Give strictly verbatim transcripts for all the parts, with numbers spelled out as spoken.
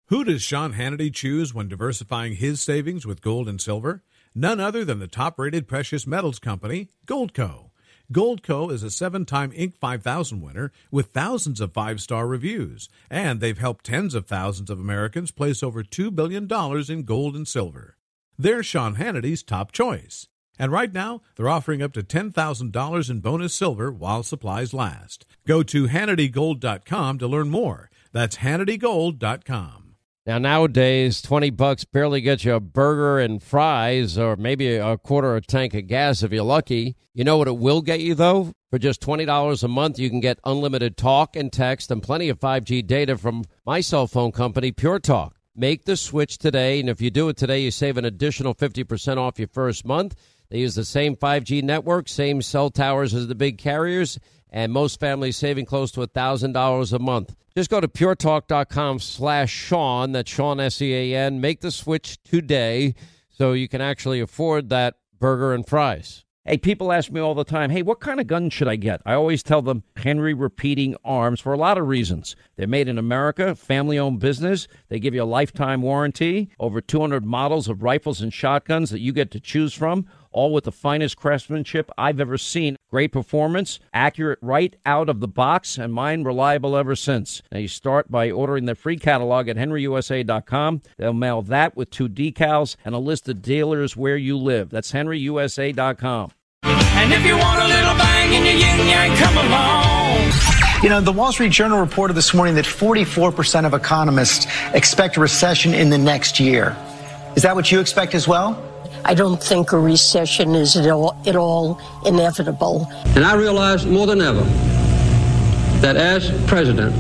Who does Sean Hannity choose when diversifying his savings with gold and silver? None other than the top-rated precious metals company, Goldco. Goldco is a seven-time Inc five thousand winner with thousands of five-star reviews, and they've helped tens of thousands of Americans place over two billion dollars in gold and silver. They're Sean Hannity's top choice. And right now, they're offering up to ten thousand dollars in bonus silver while supplies last. Go to Hannity Gold dot com to learn more. That's Hannity Gold dot com. Now, nowadays, twenty bucks barely gets you a burger and fries or maybe a quarter of a tank of gas if you're lucky. You know what it will get you, though? For just twenty dollars a month, you can get unlimited talk and text and plenty of five G data from my cell phone company, Pure Talk. Make the switch today, and if you do it today, you save an additional fifty percent off your first month. They use the same five G network, same cell towers as the big carriers, and most families saving close to one thousand dollars a month. Just go to puretalk.com slash Sean, that's Sean, S E A N. Make the switch today so you can actually afford that burger and fries. Hey, people ask me all the time, hey, what kind of gun should I get? I always tell them Henry Repeating Arms for a lot of reasons. They're made in America, family-owned business. They give you a lifetime warranty, over two hundred models of rifles and shotguns that you get to choose from, all with the finest craftsmanship I've ever seen. Great performance, accurate right out of the box, and mine reliable ever since. Now, you start by ordering the free catalog at henry u s a dot com. They'll mail that with two decals and a list of dealers where you live. That's henry u s a dot com. And if you want a little bang in your yin-yang, come along. You know, the Wall Street Journal reported this morning that forty-four percent of economists expect a recession in the next year. Is that what you expect as well? I don't think a recession is at all, at all inevitable. And I realize more than ever that as president,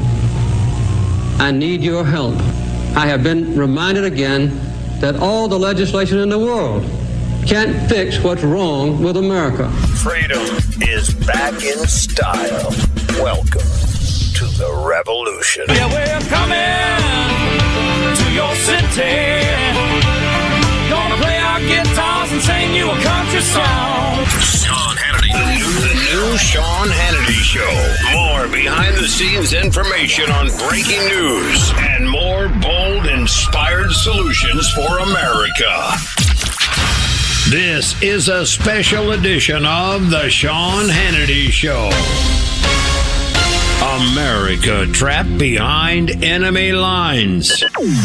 I need your help. I have been reminded again that all the legislation in the world can't fix what's wrong with America. Freedom is back in style. Welcome to the revolution. Yeah, we're coming to your city. Gonna play our guitars and sing you a country song. Sean Hannity. The new, the new Sean Hannity Show. More behind-the-scenes information on breaking news and more bold, inspired solutions for America. This is a special edition of the Sean Hannity Show. America trapped behind enemy lines.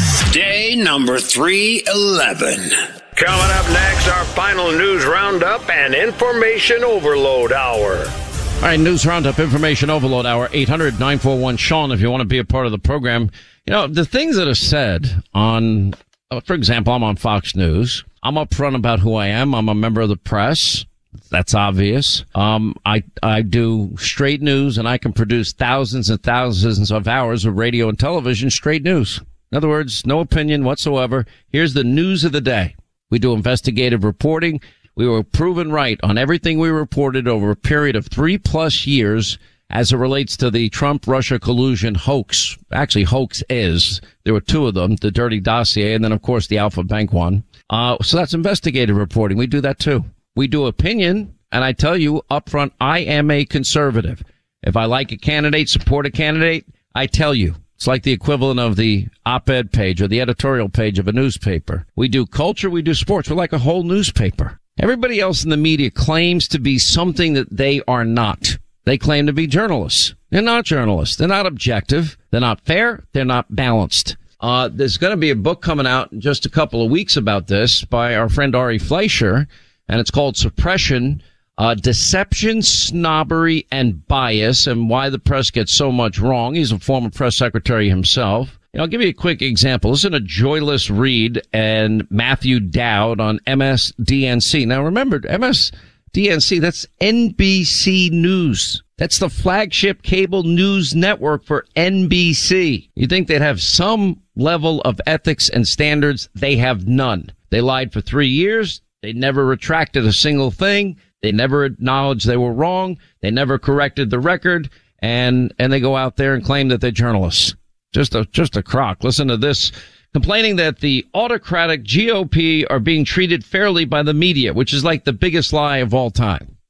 Day number three eleven. Coming up next, our final news roundup and information overload hour. All right, news roundup, information overload hour, eight hundred nine four one Sean if you want to be a part of the program. You know, the things that are said on, uh, for example, I'm on Fox News. I'm upfront about who I am. I'm a member of the press. That's obvious. Um, I, I do straight news, and I can produce thousands and thousands of hours of radio and television straight news. In other words, no opinion whatsoever. Here's the news of the day. We do investigative reporting. We were proven right on everything we reported over a period of three plus years as it relates to the Trump-Russia collusion hoax. Actually, hoax is. There were two of them, the dirty dossier, and then, of course, the Alpha Bank one. Uh, so that's investigative reporting. We do that, too. We do opinion, and I tell you up front, I am a conservative. If I like a candidate, support a candidate, I tell you. It's like the equivalent of the op-ed page or the editorial page of a newspaper. We do culture, we do sports. We're like a whole newspaper. Everybody else in the media claims to be something that they are not. They claim to be journalists. They're not journalists. They're not objective. They're not fair. They're not balanced. Uh, there's going to be a book coming out in just a couple of weeks about this by our friend Ari Fleischer, and it's called Suppression, uh, Deception, Snobbery, and Bias, and Why the Press Gets So Much Wrong. He's a former press secretary himself. And I'll give you a quick example. Listen to Joyless Reed and Matthew Dowd on M S D N C. Now, remember, M S D N C, that's N B C News. That's the flagship cable news network for N B C. You think they'd have some level of ethics and standards? They have none. They lied for three years. They never retracted a single thing. They never acknowledged they were wrong. They never corrected the record. And, and they go out there and claim that they're journalists. Just a, just a crock. Listen to this. Complaining that the autocratic G O P are being treated fairly by the media, which is like the biggest lie of all time.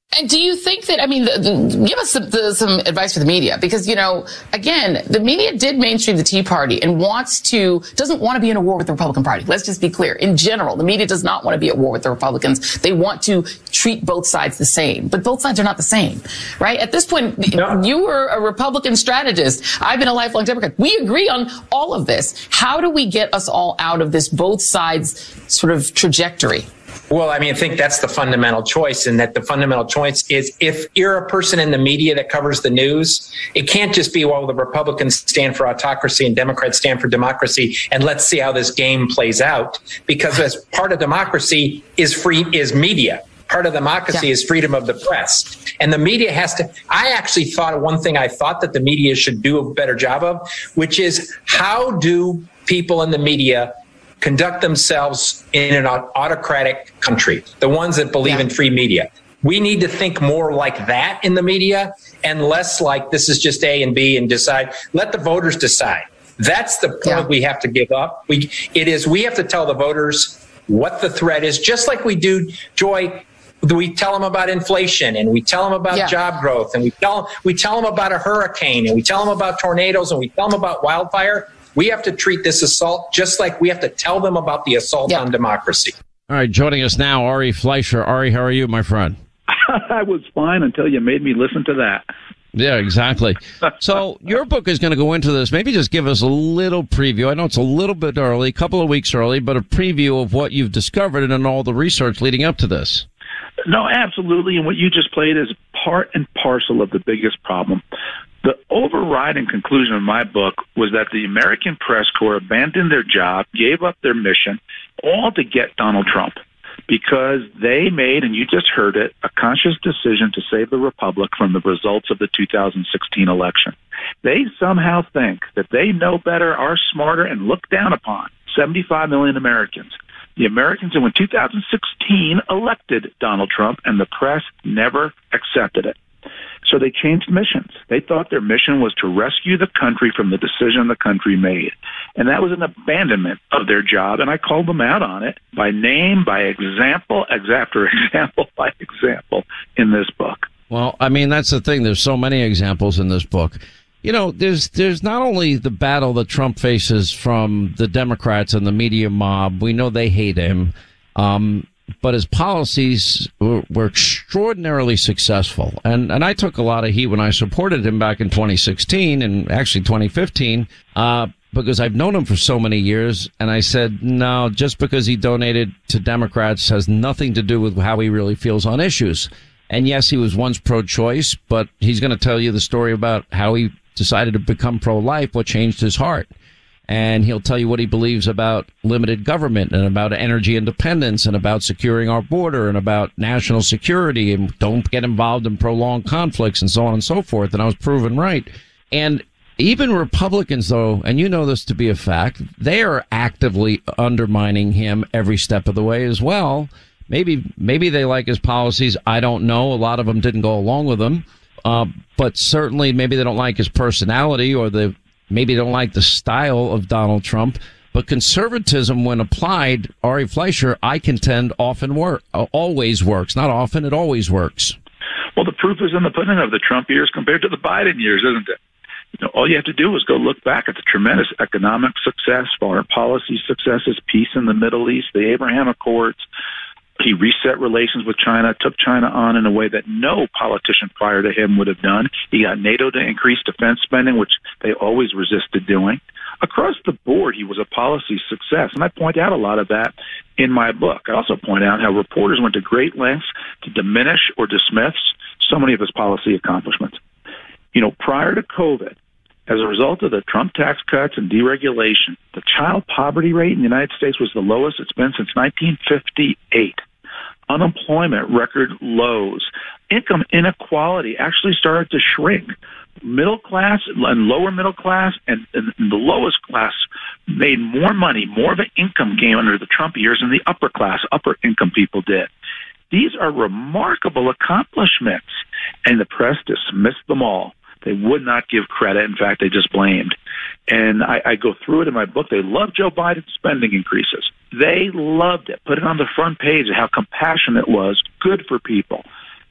And do you think that, I mean, the, the, give us some, the, some advice for the media, because, you know, again, the media did mainstream the Tea Party and wants to, doesn't want to be in a war with the Republican Party. Let's just be clear. In general, the media does not want to be at war with the Republicans. They want to treat both sides the same, but both sides are not the same, right? At this point, no. You were a Republican strategist. I've been a lifelong Democrat. We agree on all of this. How do we get us all out of this both sides sort of trajectory? Well, I mean, I think that's the fundamental choice, and that the fundamental choice is if you're a person in the media that covers the news, it can't just be, well, the Republicans stand for autocracy and Democrats stand for democracy, and let's see how this game plays out. Because as part of democracy is free is media. Part of democracy yeah. is freedom of the press. And the media has to, I actually thought of one thing I thought that the media should do a better job of, which is how do people in the media conduct themselves in an autocratic country, the ones that believe yeah. in free media. We need to think more like that in the media and less like this is just A and B and decide, let the voters decide. That's the point yeah. we have to give up. We, it is, we have to tell the voters what the threat is, just like we do, Joy. We tell them about inflation, and we tell them about yeah. job growth, and we tell them, we tell them about a hurricane, and we tell them about tornadoes, and we tell them about wildfire. We have to treat this assault just like we have to tell them about the assault yeah. on democracy. All right, joining us now, Ari Fleischer. Ari, how are you, my friend? I was fine until you made me listen to that. Yeah, exactly. So your book is going to go into this. Maybe just give us a little preview. I know it's a little bit early, a couple of weeks early, but a preview of what you've discovered and all the research leading up to this. No, absolutely. And what you just played is part and parcel of the biggest problem. The overriding conclusion of my book was that the American press corps abandoned their job, gave up their mission, all to get Donald Trump, because they made, and you just heard it, a conscious decision to save the republic from the results of the two thousand sixteen election. They somehow think that they know better, are smarter, and look down upon seventy-five million Americans. The Americans who in two thousand sixteen elected Donald Trump, and the press never accepted it. So they changed missions. They thought their mission was to rescue the country from the decision the country made. And that was an abandonment of their job, and I called them out on it by name, by example, after example, by example in this book. Well, I mean, that's the thing. There's so many examples in this book. You know, there's there's not only the battle that Trump faces from the Democrats and the media mob. We know they hate him. Um But his policies were, were extraordinarily successful. And, and I took a lot of heat when I supported him back in twenty sixteen and actually twenty fifteen, uh, because I've known him for so many years. And I said, no, just because he donated to Democrats has nothing to do with how he really feels on issues. And yes, he was once pro-choice, but he's going to tell you the story about how he decided to become pro-life, what changed his heart. And he'll tell you what he believes about limited government and about energy independence and about securing our border and about national security and don't get involved in prolonged conflicts and so on and so forth. And I was proven right. And even Republicans, though, and you know this to be a fact, they are actively undermining him every step of the way as well. Maybe, maybe they like his policies. I don't know. A lot of them didn't go along with him. Uh, but certainly maybe they don't like his personality, or the maybe don't like the style of Donald Trump. But conservatism, when applied, Ari Fleischer, I contend, often work, always works. Not often, it always works. Well, the proof is in the pudding of the Trump years compared to the Biden years, isn't it? You know, all you have to do is go look back at the tremendous economic success, foreign policy successes, peace in the Middle East, the Abraham Accords. He reset relations with China, took China on in a way that no politician prior to him would have done. He got NATO to increase defense spending, which they always resisted doing. Across the board, he was a policy success, and I point out a lot of that in my book. I also point out how reporters went to great lengths to diminish or dismiss so many of his policy accomplishments. You know, prior to COVID, as a result of the Trump tax cuts and deregulation, the child poverty rate in the United States was the lowest it's been since nineteen fifty-eight. Unemployment record lows. Income inequality actually started to shrink. Middle class and lower middle class and, and the lowest class made more money, more of an income gain under the Trump years than the upper class, upper income people did. These are remarkable accomplishments, and the press dismissed them all. They would not give credit. In fact, they just blamed. And I, I go through it in my book. They love Joe Biden's spending increases. They loved it. Put it on the front page of how compassionate it was, good for people.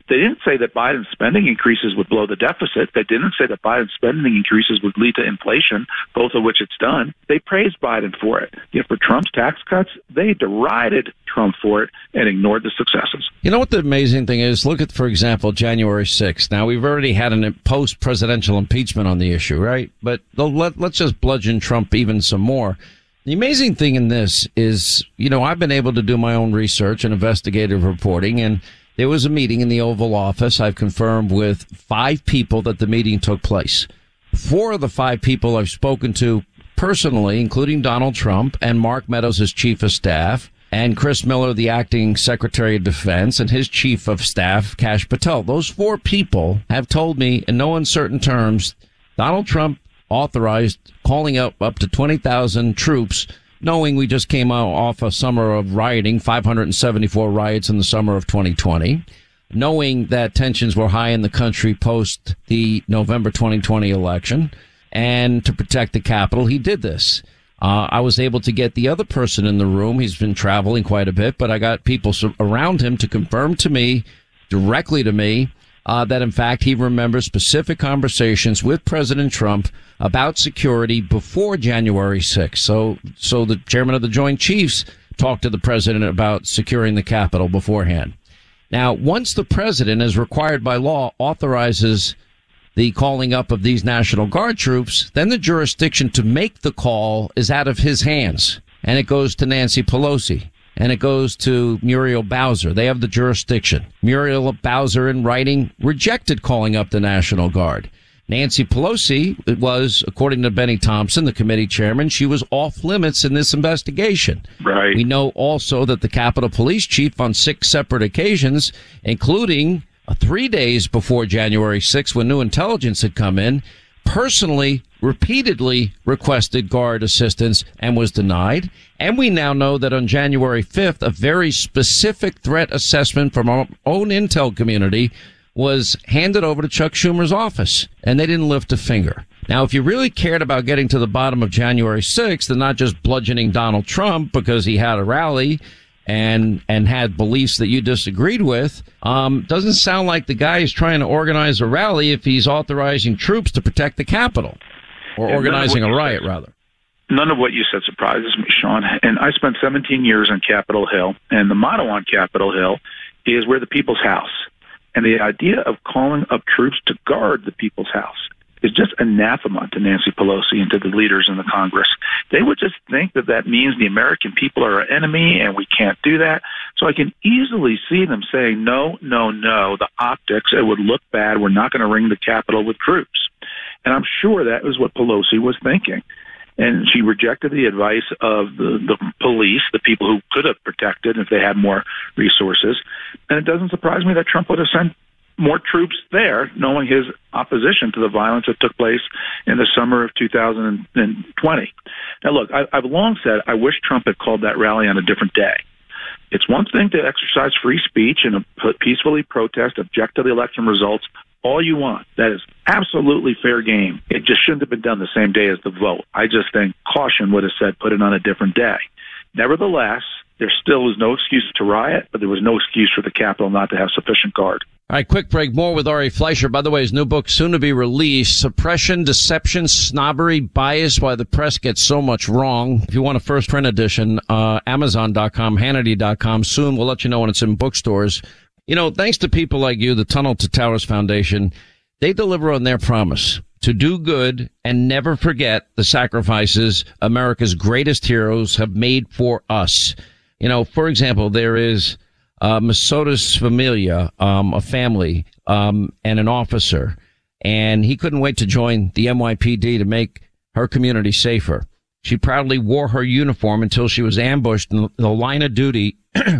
They didn't say that Biden's spending increases would blow the deficit. They didn't say that Biden's spending increases would lead to inflation, both of which it's done. They praised Biden for it. Yet for Trump's tax cuts, they derided Trump for it and ignored the successes. You know what the amazing thing is? Look at, for example, January sixth. Now, we've already had a post-presidential impeachment on the issue, right? But let, let's just bludgeon Trump even some more. The amazing thing in this is, you know, I've been able to do my own research and investigative reporting, and there was a meeting in the Oval Office. I've confirmed with five people that the meeting took place. Four of the five people I've spoken to personally, including Donald Trump and Mark Meadows, his chief of staff, and Chris Miller, the acting Secretary of Defense, and his chief of staff, Kash Patel. Those four people have told me in no uncertain terms Donald Trump authorized calling up up to twenty thousand troops, knowing we just came out off a summer of rioting, five hundred seventy-four riots in the summer of twenty twenty, knowing that tensions were high in the country post the November twenty twenty election, and to protect the Capitol, he did this. Uh, I was able to get the other person in the room. He's been traveling quite a bit, but I got people around him to confirm to me, directly to me, uh, that in fact he remembers specific conversations with President Trump about security before January sixth. So, so the chairman of the Joint Chiefs talked to the president about securing the Capitol beforehand. Now, once the president, as required by law, authorizes the calling up of these National Guard troops, then the jurisdiction to make the call is out of his hands. And it goes to Nancy Pelosi. And it goes to Muriel Bowser. They have the jurisdiction. Muriel Bowser, in writing, rejected calling up the National Guard. Nancy Pelosi was, according to Benny Thompson, the committee chairman, she was off limits in this investigation. Right. We know also that the Capitol Police Chief on six separate occasions, including uh, three days before January sixth when new intelligence had come in, personally, repeatedly requested guard assistance and was denied. And we now know that on January fifth, a very specific threat assessment from our own intel community was handed over to Chuck Schumer's office, and they didn't lift a finger. Now, if you really cared about getting to the bottom of January sixth and not just bludgeoning Donald Trump because he had a rally and and had beliefs that you disagreed with, um, doesn't sound like the guy is trying to organize a rally if he's authorizing troops to protect the Capitol, or and organizing a riot, said, rather. None of what you said surprises me, Sean. And I spent seventeen years on Capitol Hill, and the motto on Capitol Hill is "We're the people's house." And the idea of calling up troops to guard the people's house is just anathema to Nancy Pelosi and to the leaders in the Congress. They would just think that that means the American people are our enemy and we can't do that. So I can easily see them saying, no, no, no, the optics, it would look bad. We're not going to ring the Capitol with troops. And I'm sure that was what Pelosi was thinking. And she rejected the advice of the, the police, the people who could have protected if they had more resources. And it doesn't surprise me that Trump would have sent more troops there, knowing his opposition to the violence that took place in the summer of two thousand twenty. Now, look, I, I've long said I wish Trump had called that rally on a different day. It's one thing to exercise free speech and peacefully protest, object to the election results, all you want. That is absolutely fair game. It just shouldn't have been done the same day as the vote. I just think caution would have said put it on a different day. Nevertheless, there still was no excuse to riot, but there was no excuse for the Capitol not to have sufficient guard. All right, quick break. More with Ari Fleischer. By the way, his new book soon to be released, Suppression, Deception, Snobbery, Bias, Why the Press Gets So Much Wrong. If you want a first print edition, uh, Amazon dot com, Hannity dot com. Soon we'll let you know when it's in bookstores. You know, thanks to people like you, the Tunnel to Towers Foundation, they deliver on their promise to do good and never forget the sacrifices America's greatest heroes have made for us. You know, for example, there is uh, Masotis Familia, um, a family, um, and an officer, and he couldn't wait to join the N Y P D to make her community safer. She proudly wore her uniform until she was ambushed in the line of duty,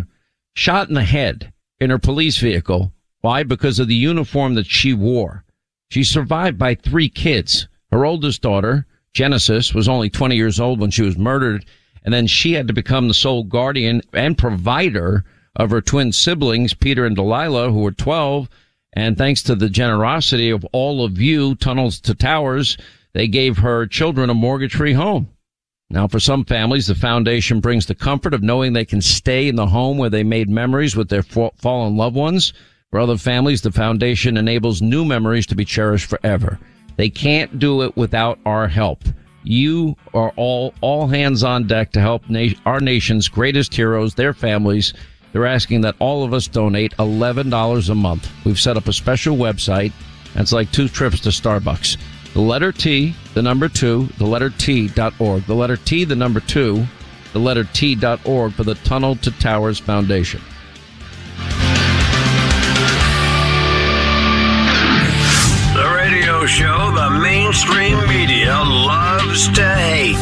shot in the head in her police vehicle. Why? Because of the uniform that she wore. She's survived by three kids. Her oldest daughter, Genesis, was only twenty years old when she was murdered, and then she had to become the sole guardian and provider of her twin siblings, Peter and Delilah, who were twelve. And thanks to the generosity of all of you, Tunnels to Towers, they gave her children a mortgage-free home. Now, for some families, the foundation brings the comfort of knowing they can stay in the home where they made memories with their fallen loved ones. For other families, the foundation enables new memories to be cherished forever. They can't do it without our help. You are all, all hands on deck to help na- our nation's greatest heroes, their families. They're asking that all of us donate eleven dollars a month. We've set up a special website. That's like two trips to Starbucks. The letter T, the number two, the letter T dot org. The letter T, the number two, the letter T dot org for the Tunnel to Towers Foundation. The radio show the mainstream media loves to hate.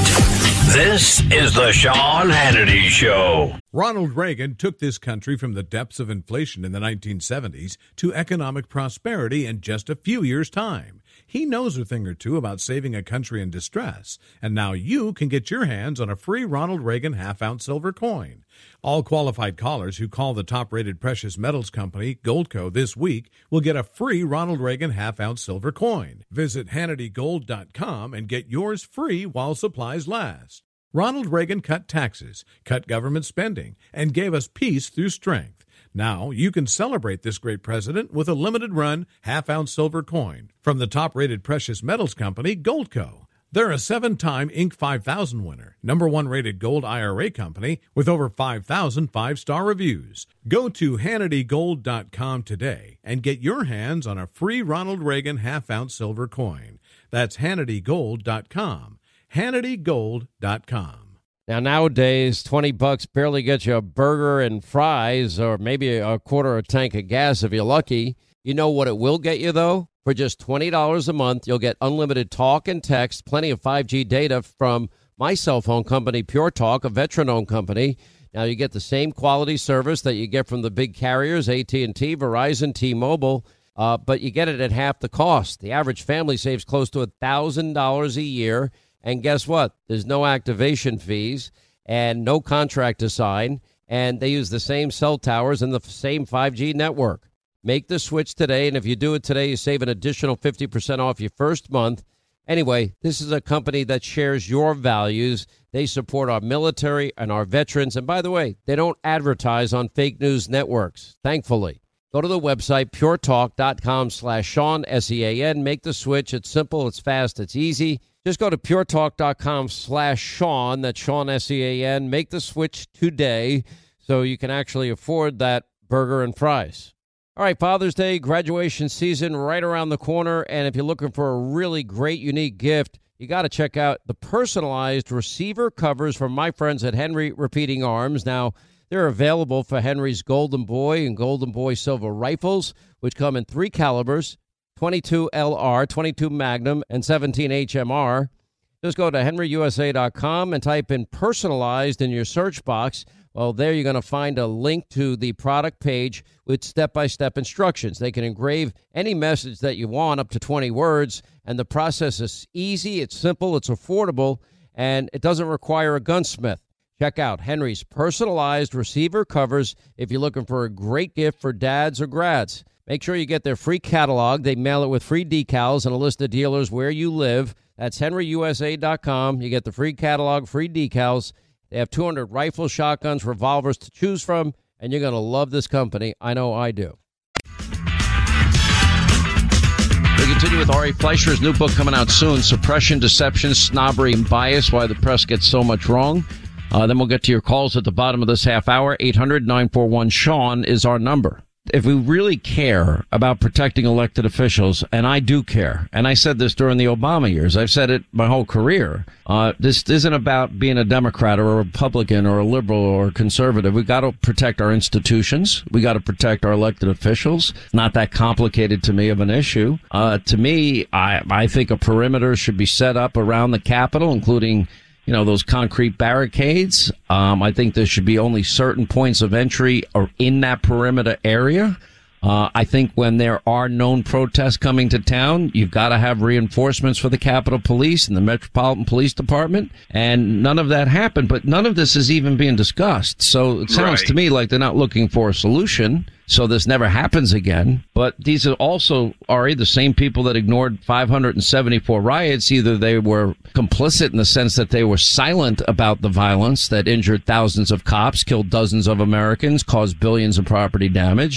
This is the Sean Hannity Show. Ronald Reagan took this country from the depths of inflation in the nineteen seventies to economic prosperity in just a few years' time. He knows a thing or two about saving a country in distress, and now you can get your hands on a free Ronald Reagan half-ounce silver coin. All qualified callers who call the top-rated precious metals company, Goldco, this week will get a free Ronald Reagan half-ounce silver coin. Visit Hannity Gold dot com and get yours free while supplies last. Ronald Reagan cut taxes, cut government spending, and gave us peace through strength. Now you can celebrate this great president with a limited-run half-ounce silver coin from the top-rated precious metals company, Goldco. They're a seven-time Inc five thousand winner, number one rated gold I R A company with over five thousand five-star reviews. Go to Hannity Gold dot com today and get your hands on a free Ronald Reagan half-ounce silver coin. That's Hannity Gold dot com. Hannity Gold dot com. Now, nowadays, twenty bucks barely gets you a burger and fries or maybe a quarter of a tank of gas if you're lucky. You know what it will get you, though? For just twenty dollars a month, you'll get unlimited talk and text, plenty of five G data from my cell phone company, Pure Talk, a veteran-owned company. Now, you get the same quality service that you get from the big carriers, A T and T, Verizon, T-Mobile, uh, but you get it at half the cost. The average family saves close to one thousand dollars a year. And guess what? There's no activation fees and no contract to sign, and they use the same cell towers and the same five G network. Make the switch today, and if you do it today, you save an additional fifty percent off your first month. Anyway, this is a company that shares your values. They support our military and our veterans. And by the way, they don't advertise on fake news networks, thankfully. Go to the website, pure talk dot com slash Sean, S E A N. Make the switch. It's simple, it's fast, it's easy. Just go to pure talk dot com slash Sean, that's Sean, S E A N. Make the switch today so you can actually afford that burger and fries. All right, Father's Day, graduation season right around the corner. And if you're looking for a really great, unique gift, you got to check out the personalized receiver covers from my friends at Henry Repeating Arms. Now, they're available for Henry's Golden Boy and Golden Boy Silver rifles, which come in three calibers, twenty-two L R, twenty-two Magnum, and seventeen H M R. Just go to henry u s a dot com and type in personalized in your search box. Well, there you're going to find a link to the product page with step-by-step instructions. They can engrave any message that you want, up to twenty words, and the process is easy, it's simple, it's affordable, and it doesn't require a gunsmith. Check out Henry's personalized receiver covers if you're looking for a great gift for dads or grads. Make sure you get their free catalog. They mail it with free decals and a list of dealers where you live. That's henry u s a dot com. You get the free catalog, free decals. They have two hundred rifles, shotguns, revolvers to choose from, and you're going to love this company. I know I do. We continue with Ari Fleischer's new book coming out soon, Suppression, Deception, Snobbery, and Bias, Why the Press Gets So Much Wrong. Uh, then we'll get to your calls at the bottom of this half hour. eight hundred nine four one Sean is our number. If we really care about protecting elected officials, and I do care, and I said this during the Obama years, I've said it my whole career, uh, this isn't about being a Democrat or a Republican or a liberal or a conservative. We've got to protect our institutions. We got to protect our elected officials. Not that complicated to me of an issue. Uh, to me, I, I think a perimeter should be set up around the Capitol, including you know, those concrete barricades. Um, I think there should be only certain points of entry or in that perimeter area. Uh, I think when there are known protests coming to town, you've got to have reinforcements for the Capitol Police and the Metropolitan Police Department. And none of that happened, but none of this is even being discussed. So it sounds right to me like they're not looking for a solution. So this never happens again. But these are also, Ari, the same people that ignored five hundred seventy-four riots. Either they were complicit in the sense that they were silent about the violence that injured thousands of cops, killed dozens of Americans, caused billions of property damage,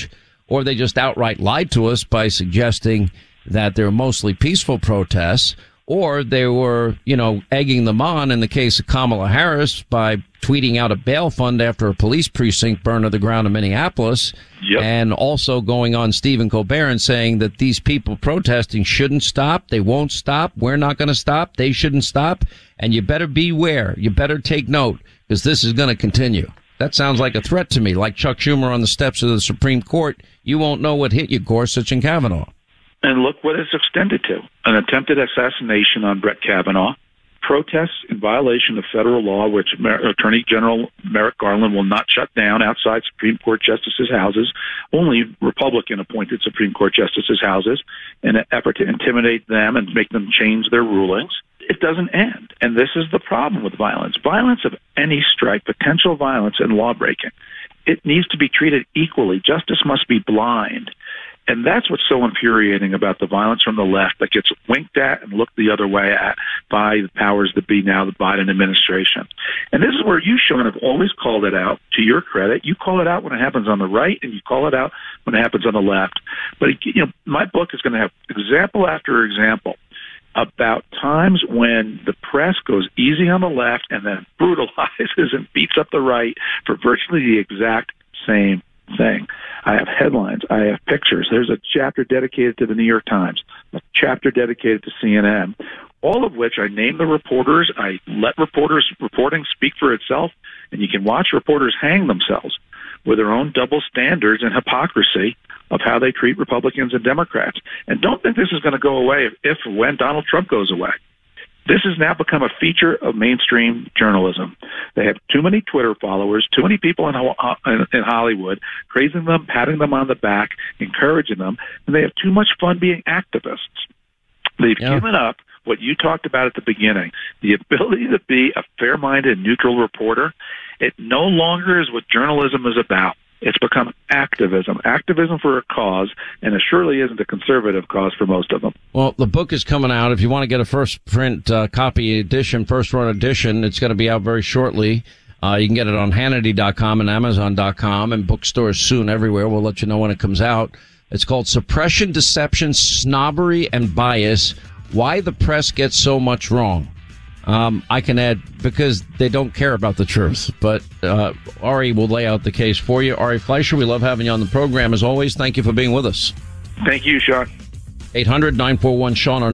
or they just outright lied to us by suggesting that they're mostly peaceful protests, or they were, you know, egging them on in the case of Kamala Harris by tweeting out a bail fund after a police precinct burned to the ground in Minneapolis. Yep. And also going on Stephen Colbert and saying that these people protesting shouldn't stop. They won't stop. We're not going to stop. They shouldn't stop. And you better beware. You better take note, because this is going to continue. That sounds like a threat to me, like Chuck Schumer on the steps of the Supreme Court. You won't know what hit you, Gorsuch and Kavanaugh. And look what it's extended to. An attempted assassination on Brett Kavanaugh, protests in violation of federal law, which Attorney General Merrick Garland will not shut down outside Supreme Court justices' houses, only Republican-appointed Supreme Court justices' houses, in an effort to intimidate them and make them change their rulings. It doesn't end. And this is the problem with violence. Violence of any stripe, potential violence and lawbreaking, it needs to be treated equally. Justice must be blind. And that's what's so infuriating about the violence from the left that gets winked at and looked the other way at by the powers that be now, the Biden administration. And this is where you, Sean, have always called it out. To your credit, you call it out when it happens on the right, and you call it out when it happens on the left. But, you know, my book is going to have example after example about times when the press goes easy on the left and then brutalizes and beats up the right for virtually the exact same thing. I have headlines. I have pictures. There's a chapter dedicated to the New York Times, a chapter dedicated to C N N, all of which I name the reporters. I let reporters reporting speak for itself, and you can watch reporters hang themselves with their own double standards and hypocrisy of how they treat Republicans and Democrats. And don't think this is going to go away if, if or when Donald Trump goes away. This has now become a feature of mainstream journalism. They have too many Twitter followers, too many people in, in Hollywood praising them, patting them on the back, encouraging them, and they have too much fun being activists. They've yeah. given up what you talked about at the beginning, the ability to be a fair-minded, neutral reporter. It no longer is what journalism is about. It's become activism, activism for a cause, and it surely isn't a conservative cause for most of them. Well, the book is coming out. If you want to get a first print uh, copy edition, first run edition, it's going to be out very shortly. Uh, you can get it on Hannity dot com and Amazon dot com and bookstores soon everywhere. We'll let you know when it comes out. It's called Suppression, Deception, Snobbery, and Bias, Why the Press Gets So Much Wrong. Um, I can add, because they don't care about the truth. But uh, Ari will lay out the case for you. Ari Fleischer, we love having you on the program. As always, thank you for being with us. Thank you, Sean. eight hundred nine four one Sean.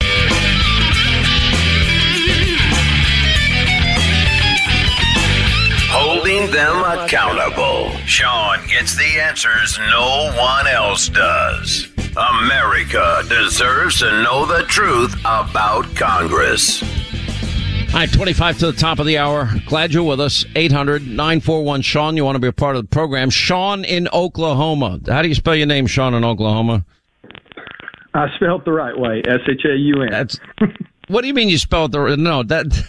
Holding them accountable. Sean gets the answers no one else does. America deserves to know the truth about Congress. All right, twenty-five to the top of the hour. Glad you're with us. eight hundred nine four one Sean. You want to be a part of the program. Sean in Oklahoma. How do you spell your name, Sean, in Oklahoma? I spelled the right way. S H A U N. That's. What do you mean you spelled the no?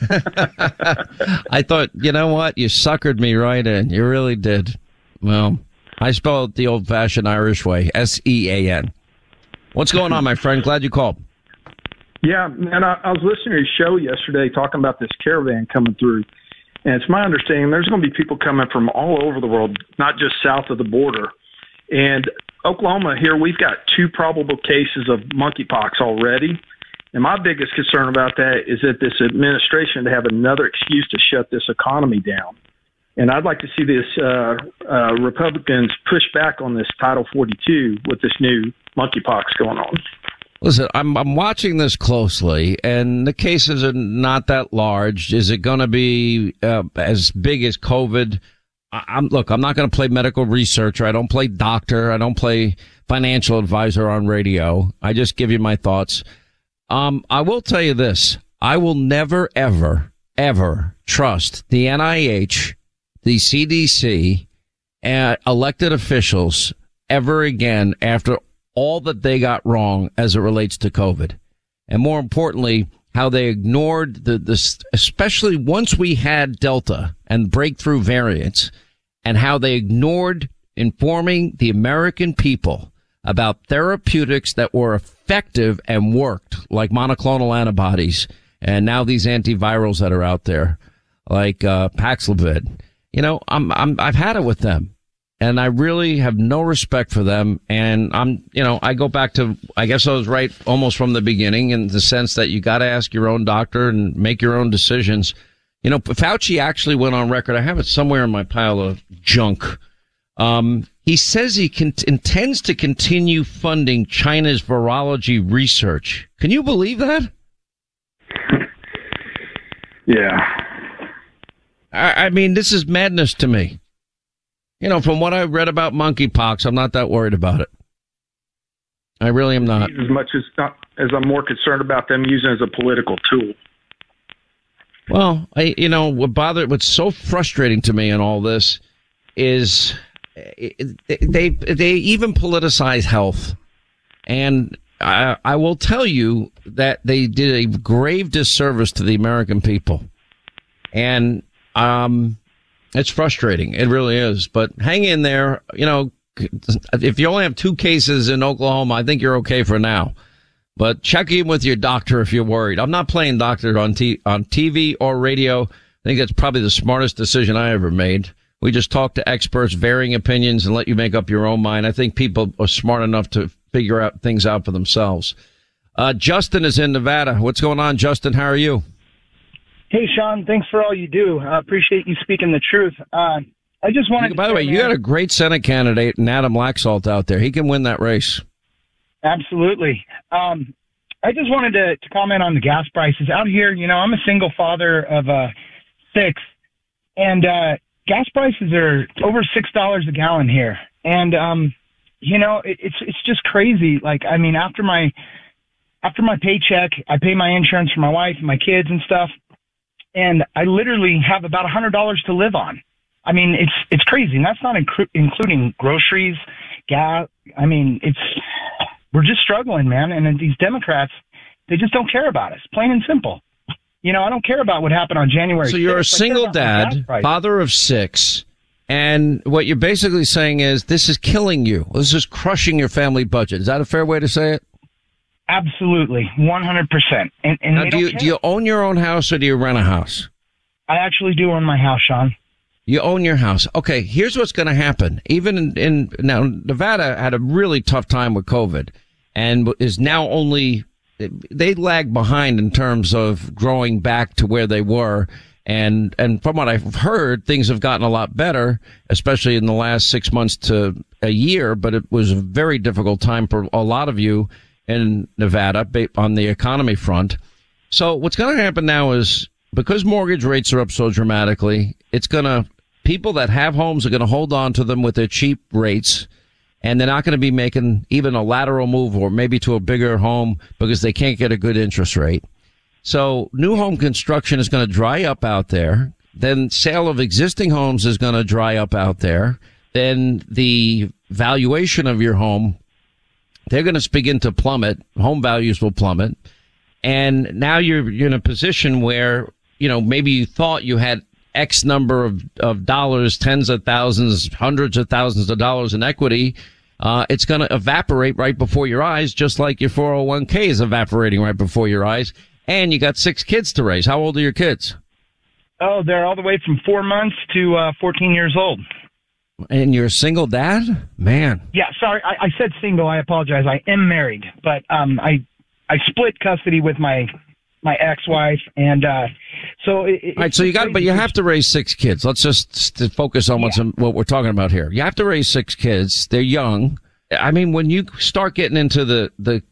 That I thought. You know what? You suckered me right in. You really did. Well, I spelled it the old-fashioned Irish way. S E A N. What's going on, my friend? Glad you called. Yeah, and I, I was listening to your show yesterday talking about this caravan coming through, and it's my understanding there's going to be people coming from all over the world, not just south of the border. And Oklahoma here, we've got two probable cases of monkeypox already, and my biggest concern about that is that this administration to have another excuse to shut this economy down. And I'd like to see this uh, uh, Republicans push back on this Title forty-two with this new monkeypox going on. Listen, I'm I'm watching this closely, and the cases are not that large. Is it going to be uh, as big as COVID? I, I'm look. I'm not going to play medical researcher. I don't play doctor. I don't play financial advisor on radio. I just give you my thoughts. Um, I will tell you this: I will never, ever, ever trust the N I H, the C D C, and elected officials ever again after all that they got wrong as it relates to COVID. And more importantly, how they ignored the, the, especially once we had Delta and breakthrough variants, and how they ignored informing the American people about therapeutics that were effective and worked, like monoclonal antibodies, and now these antivirals that are out there, like, uh, Paxlovid. You know, I'm, I'm, I've had it with them. And I really have no respect for them. And I'm, you know, I go back to, I guess I was right almost from the beginning in the sense that you got to ask your own doctor and make your own decisions. You know, Fauci actually went on record. I have it somewhere in my pile of junk. Um, he says he can, intends to continue funding China's virology research. Can you believe that? Yeah. I, I mean, this is madness to me. You know, from what I read about monkeypox, I'm not that worried about it. I really am not. As much as not, as I'm more concerned about them using it as a political tool. Well, I, you know, what bothered, what's so frustrating to me in all this is they they even politicize health, and I, I will tell you that they did a grave disservice to the American people, and um. It's frustrating. It really is. But hang in there. You know, if you only have two cases in Oklahoma, I think you're okay for now. But check in with your doctor if you're worried. I'm not playing doctor on t- on T V or radio. I think that's probably the smartest decision I ever made. We just talk to experts, varying opinions, and let you make up your own mind. I think people are smart enough to figure out things out for themselves. Uh, Justin is in Nevada. What's going on, Justin? How are you? Hey, Sean, thanks for all you do. I appreciate you speaking the truth. Uh, I just wanted to... By the way, you got a great Senate candidate in Adam Laxalt out there. He can win that race. Absolutely. Um, I just wanted to, to comment on the gas prices. Out here, you know, I'm a single father of uh, six, and uh, gas prices are over six dollars a gallon here. And, um, you know, it, it's it's just crazy. Like, I mean, after my after my paycheck, I pay my insurance for my wife and my kids and stuff. And I literally have about one hundred dollars to live on. I mean, it's it's crazy. And that's not inc- including groceries, gas. I mean, it's we're just struggling, man. And these Democrats, they just don't care about us, plain and simple. You know, I don't care about what happened on January So you're sixth. a single dad, father of six, and what you're basically saying is this is killing you. This is crushing your family budget. Is that a fair way to say it? Absolutely, one hundred percent. And, and now, do you do you own your own house or do you rent a house? I actually do own my house, Sean. You own your house. Okay, here's what's going to happen. Even in, in now, Nevada had a really tough time with COVID, and is now only they lag behind in terms of growing back to where they were. And and from what I've heard, things have gotten a lot better, especially in the last six months to a year. But it was a very difficult time for a lot of you in Nevada on the economy front. So what's going to happen now is because mortgage rates are up so dramatically, it's going to people that have homes are going to hold on to them with their cheap rates, and they're not going to be making even a lateral move or maybe to a bigger home because they can't get a good interest rate. So new home construction is going to dry up out there. Then sale of existing homes is going to dry up out there. Then the valuation of your home, they're going to begin to plummet. Home values will plummet. And now you're, you're in a position where, you know, maybe you thought you had X number of, of dollars, tens of thousands, hundreds of thousands of dollars in equity. Uh, it's going to evaporate right before your eyes, just like your four oh one k is evaporating right before your eyes. And you got six kids to raise. How old are your kids? Oh, they're all the way from four months to uh, fourteen years old. And you're a single dad? Man. Yeah, sorry, I, I said single. I apologize. I am married, but um, I I split custody with my my ex-wife, and uh, so. It, all right, so you got, but you have to raise six kids. Let's just focus on what's yeah. what we're talking about here. You have to raise six kids. They're young. I mean, when you start getting into the the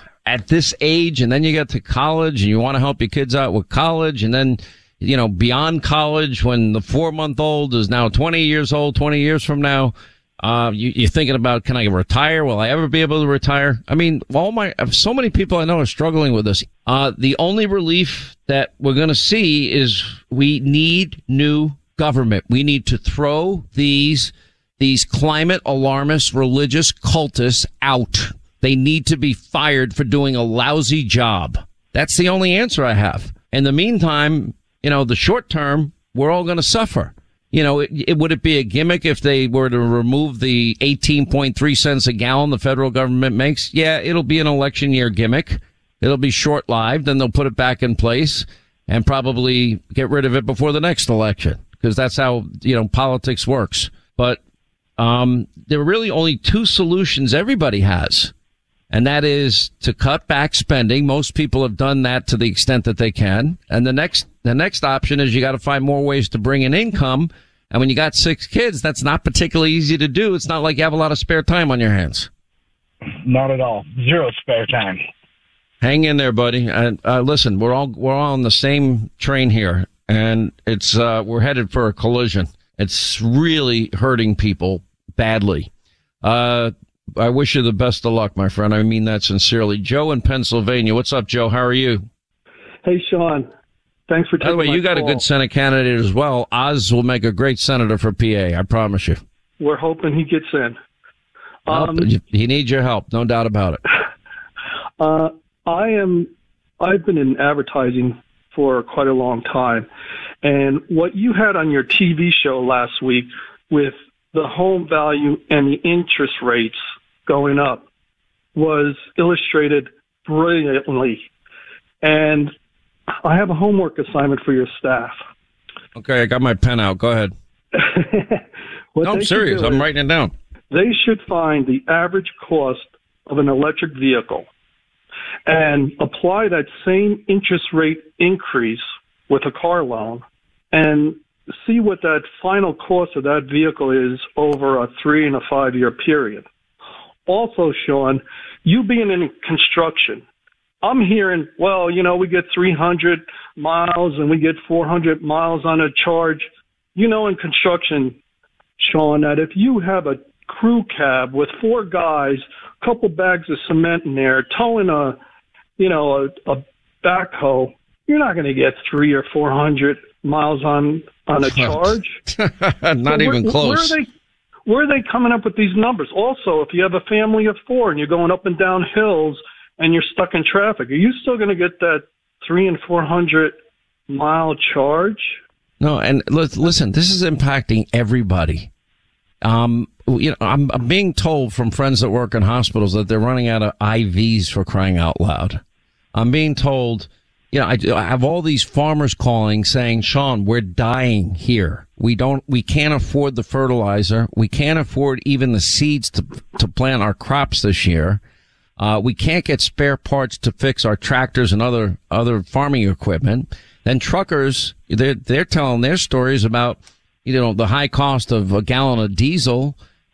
at this age, and then you get to college, and you want to help your kids out with college, and then, you know, beyond college, when the four-month-old is now twenty years old, twenty years from now, uh, you, you're thinking about, can I retire? Will I ever be able to retire? I mean, all my, so many people I know are struggling with this. Uh, the only relief that we're going to see is we need new government. We need to throw these, these climate alarmist religious cultists out. They need to be fired for doing a lousy job. That's the only answer I have. In the meantime, you know, the short term, we're all going to suffer. You know, it, it, would it be a gimmick if they were to remove the eighteen point three cents a gallon the federal government makes? Yeah, it'll be an election year gimmick. It'll be short-lived, then they'll put it back in place and probably get rid of it before the next election, because that's how, you know, politics works. But um, there are really only two solutions everybody has. And that is to cut back spending. Most people have done that to the extent that they can. And the next, the next option is you got to find more ways to bring in income. And when you got six kids, that's not particularly easy to do. It's not like you have a lot of spare time on your hands. Not at all. Zero spare time. Hang in there, buddy. And uh, listen, we're all we're all on the same train here, and it's uh, we're headed for a collision. It's really hurting people badly. Uh, I wish you the best of luck, my friend. I mean that sincerely. Joe in Pennsylvania. What's up, Joe? How are you? Hey, Sean. Thanks for taking By the way, my you got call. a good Senate candidate as well. Oz will make a great senator for P A. I promise you. We're hoping he gets in. Um, well, he needs your help, no doubt about it. Uh, I am. I've been in advertising for quite a long time, and what you had on your T V show last week with the home value and the interest rates going up was illustrated brilliantly. And I have a homework assignment for your staff. Okay, I got my pen out. Go ahead. What No, I'm they should serious. do I'm is writing it down. They should find the average cost of an electric vehicle and apply that same interest rate increase with a car loan and see what that final cost of that vehicle is over a three and a five year period. Also, Sean, you being in construction, I'm hearing, well, you know, we get three hundred miles and we get four hundred miles on a charge. You know, in construction, Sean, that if you have a crew cab with four guys, a couple bags of cement in there, towing a, you know, a, a backhoe, you're not going to get three or four hundred miles on on a charge. Not So even where, close. Where are they? Where are they coming up with these numbers? Also, if you have a family of four and you're going up and down hills and you're stuck in traffic, are you still going to get that three and four hundred mile charge? No, and li- listen, this is impacting everybody. Um, you know, I'm, I'm being told from friends that work in hospitals that they're running out of I Vs for crying out loud. I'm being told, you know, I, I have all these farmers calling saying, Sean, we're dying here. We don't, we can't afford the fertilizer. We can't afford even the seeds to, to plant our crops this year. Uh, we can't get spare parts to fix our tractors and other, other farming equipment. Then truckers, they're, they're telling their stories about, you know, the high cost of a gallon of diesel.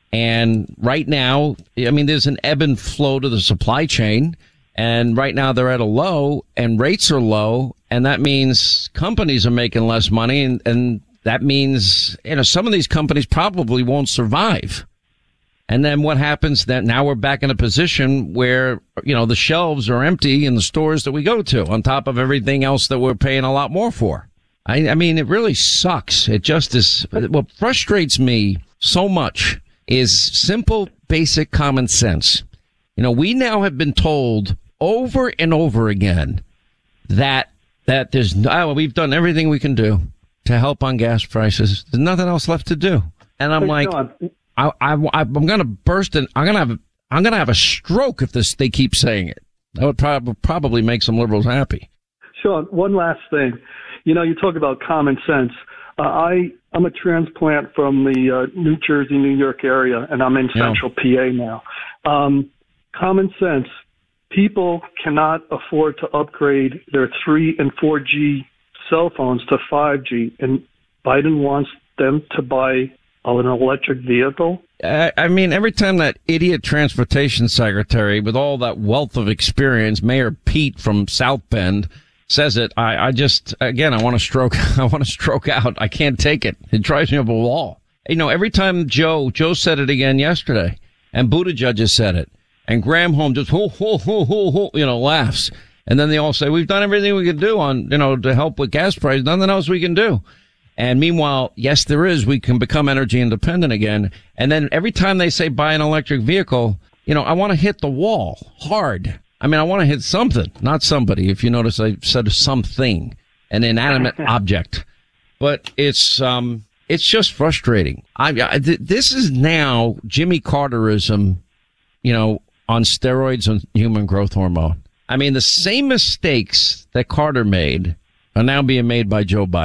And right now, I mean, there's an ebb and flow to the supply chain. And right now they're at a low and rates are low. And that means companies are making less money. And, and that means, you know, some of these companies probably won't survive. And then what happens that now we're back in a position where, you know, the shelves are empty in the stores that we go to on top of everything else that we're paying a lot more for. I, I mean, it really sucks. It just is. What frustrates me so much is simple, basic common sense. You know, we now have been told over and over again that, that there's no, oh, we've done everything we can do to help on gas prices. There's nothing else left to do. And I'm Hey, like, Sean. I, I, I'm going to burst and I'm going to have, I'm going to have a stroke if this, they keep saying it. That would prob- probably make some liberals happy. Sean, one last thing. You know, you talk about common sense. Uh, I, I'm a transplant from the uh, New Jersey, New York area, and I'm in Yeah. central P A now. Um, common sense. People cannot afford to upgrade their three and four G cell phones to five G, and Biden wants them to buy an electric vehicle. I, I mean, every time that idiot transportation secretary with all that wealth of experience, Mayor Pete from South Bend, says it, I, I just, again, I want to stroke, I want to stroke out. I can't take it. It drives me up a wall. You know, every time Joe, Joe said it again yesterday, and Buttigieg has said it, and Granholm just, hoo, hoo, hoo, hoo, hoo, you know, laughs. And then they all say, we've done everything we can do on, you know, to help with gas prices. Nothing else we can do. And meanwhile, yes, there is. We can become energy independent again. And then every time they say buy an electric vehicle, you know, I want to hit the wall hard. I mean, I want to hit something, not somebody. If you notice, I said something, an inanimate object. But it's, um, it's just frustrating. I, I th- this is now Jimmy Carterism, you know, on steroids and human growth hormone. I mean, the same mistakes that Carter made are now being made by Joe Biden.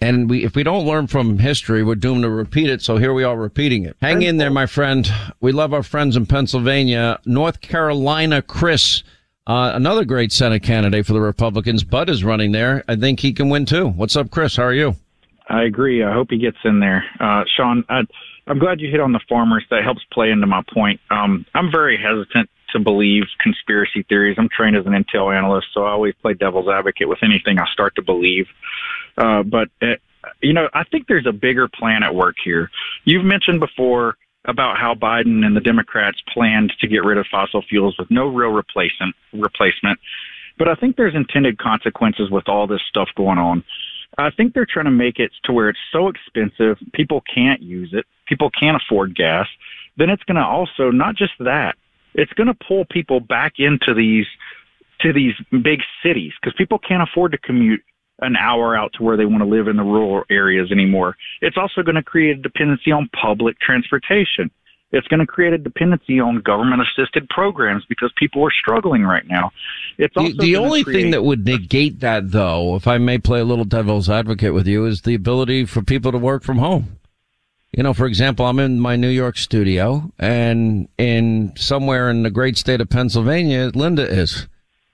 And we, if we don't learn from history, we're doomed to repeat it. So here we are repeating it. Hang in there, my friend. We love our friends in Pennsylvania. North Carolina, Chris, uh, another great Senate candidate for the Republicans. Bud is running there. I think he can win, too. What's up, Chris? How are you? I agree. I hope he gets in there. Uh, Sean, I, I'm glad you hit on the farmers. That helps play into my point. Um, I'm very hesitant to believe conspiracy theories. I'm trained as an intel analyst, so I always play devil's advocate with anything I start to believe. Uh, but, uh, you know, I think there's a bigger plan at work here. You've mentioned before about how Biden and the Democrats planned to get rid of fossil fuels with no real replacement, replacement. But I think there's intended consequences with all this stuff going on. I think they're trying to make it to where it's so expensive, people can't use it, people can't afford gas. Then it's going to also, not just that, it's going to pull people back into these to these big cities because people can't afford to commute an hour out to where they want to live in the rural areas anymore. It's also going to create a dependency on public transportation. It's going to create a dependency on government-assisted programs because people are struggling right now. It's also the, the only create- thing that would negate that, though, if I may play a little devil's advocate with you, is the ability for people to work from home. You know, for example, I'm in my New York studio, and in somewhere in the great state of Pennsylvania, Linda is.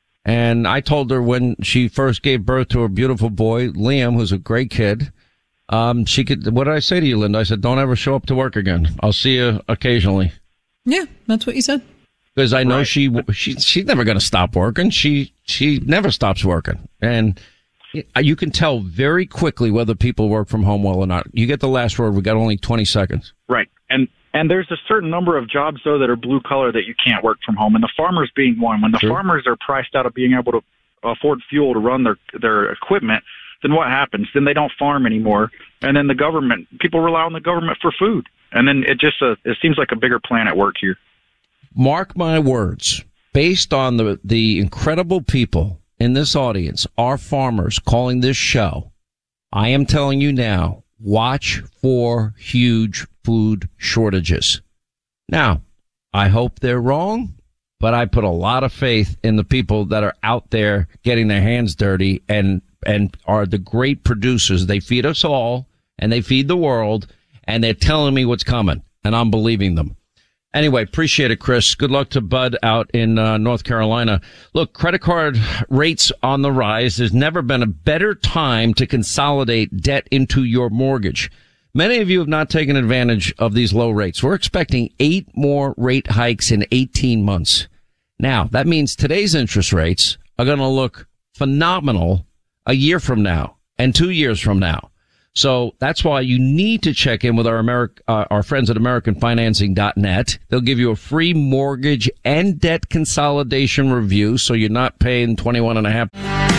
And I told her when she first gave birth to her beautiful boy, Liam, who's a great kid, um, she could, what did I say to you, Linda? I said, don't ever show up to work again. I'll see you occasionally. Yeah, that's what you said. Because I know right. she, she, she's never going to stop working. She, she never stops working. And you can tell very quickly whether people work from home well or not. You get the last word. We got only twenty seconds. Right. And, and there's a certain number of jobs, though, that are blue collar that you can't work from home. And the farmers being one. When the sure. farmers are priced out of being able to afford fuel to run their, their equipment, then what happens? Then they don't farm anymore. And then the government, people rely on the government for food. And then it just, uh, it seems like a bigger plan at work here. Mark my words, based on the, the incredible people in this audience, our farmers calling this show, I am telling you now, watch for huge food shortages. Now, I hope they're wrong, but I put a lot of faith in the people that are out there getting their hands dirty and, and are the great producers. They feed us all and they feed the world, and they're telling me what's coming, and I'm believing them. Anyway, appreciate it, Chris. Good luck to Bud out in uh, North Carolina. Look, credit card rates on the rise. There's never been a better time to consolidate debt into your mortgage. Many of you have not taken advantage of these low rates. We're expecting eight more rate hikes in eighteen months. Now, that means today's interest rates are going to look phenomenal a year from now and two years from now. So that's why you need to check in with our Ameri- uh, our friends at American Financing dot net. They'll give you a free mortgage and debt consolidation review, so you're not paying twenty-one and a half.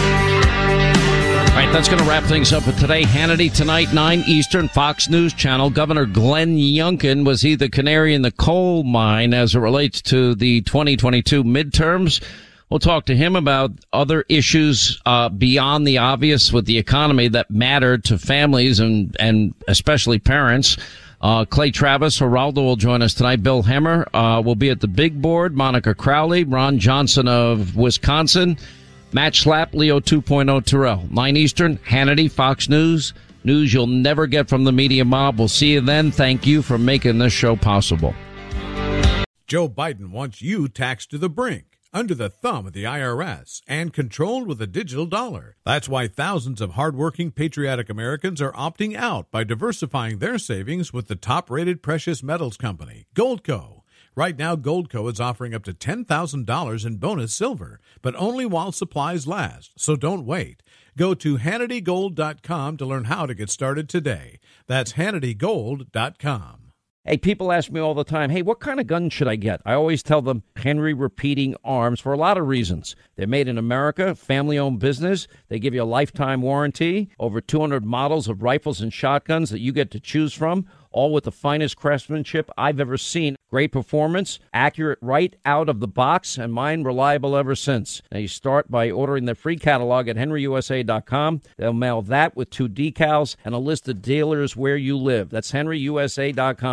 All right, that's going to wrap things up for today. Hannity tonight, nine Eastern, Fox News Channel. Governor Glenn Youngkin, was he the canary in the coal mine as it relates to the twenty twenty-two midterms? We'll talk to him about other issues uh beyond the obvious with the economy that matter to families and, and especially parents. Uh Clay Travis, Geraldo will join us tonight. Bill Hemmer uh will be at the big board. Monica Crowley, Ron Johnson of Wisconsin, Matt Schlapp, Leo two point oh Terrell. nine Eastern, Hannity, Fox News. News you'll never get from the media mob. We'll see you then. Thank you for making this show possible. Joe Biden wants you taxed to the brink, under the thumb of the I R S, and controlled with a digital dollar. That's why thousands of hardworking, patriotic Americans are opting out by diversifying their savings with the top-rated precious metals company, Goldco. Right now, Goldco is offering up to ten thousand dollars in bonus silver, but only while supplies last, so don't wait. Go to Hannity Gold dot com to learn how to get started today. That's Hannity Gold dot com. Hey, people ask me all the time, hey, what kind of gun should I get? I always tell them Henry Repeating Arms for a lot of reasons. They're made in America, family-owned business. They give you a lifetime warranty, over two hundred models of rifles and shotguns that you get to choose from, all with the finest craftsmanship I've ever seen. Great performance, accurate right out of the box, and mine reliable ever since. Now, you start by ordering the free catalog at Henry U S A dot com. They'll mail that with two decals and a list of dealers where you live. That's Henry U S A dot com.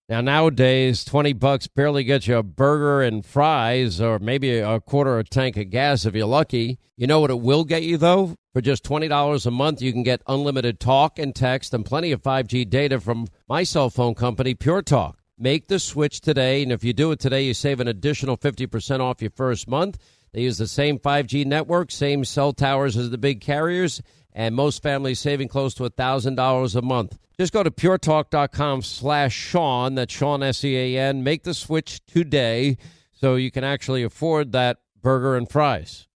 Now, nowadays, twenty bucks barely gets you a burger and fries or maybe a quarter of a tank of gas if you're lucky. You know what it will get you, though? For just twenty dollars a month, you can get unlimited talk and text and plenty of five G data from my cell phone company, Pure Talk. Make the switch today, and if you do it today, you save an additional fifty percent off your first month. They use the same five G network, same cell towers as the big carriers, and most families saving close to one thousand dollars a month. Just go to puretalk.com slash Sean, that's Sean, S E A N. Make the switch today so you can actually afford that burger and fries.